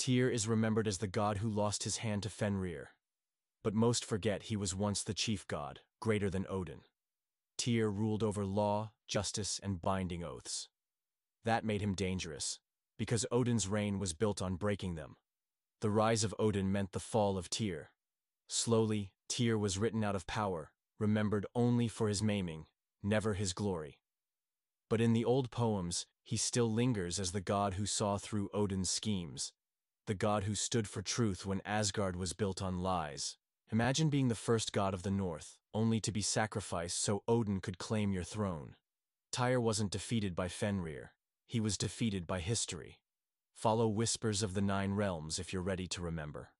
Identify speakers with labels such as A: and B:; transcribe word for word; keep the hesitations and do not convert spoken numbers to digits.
A: Tyr is remembered as the god who lost his hand to Fenrir. But most forget he was once the chief god, greater than Odin. Tyr ruled over law, justice, and binding oaths. That made him dangerous, because Odin's reign was built on breaking them. The rise of Odin meant the fall of Tyr. Slowly, Tyr was written out of power, remembered only for his maiming, never his glory. But in the old poems, he still lingers as the god who saw through Odin's schemes, the god who stood for truth when Asgard was built on lies. Imagine being the first god of the North, only to be sacrificed so Odin could claim your throne. Tyr wasn't defeated by Fenrir, he was defeated by history. Follow Whispers of the Nine Realms if you're ready to remember.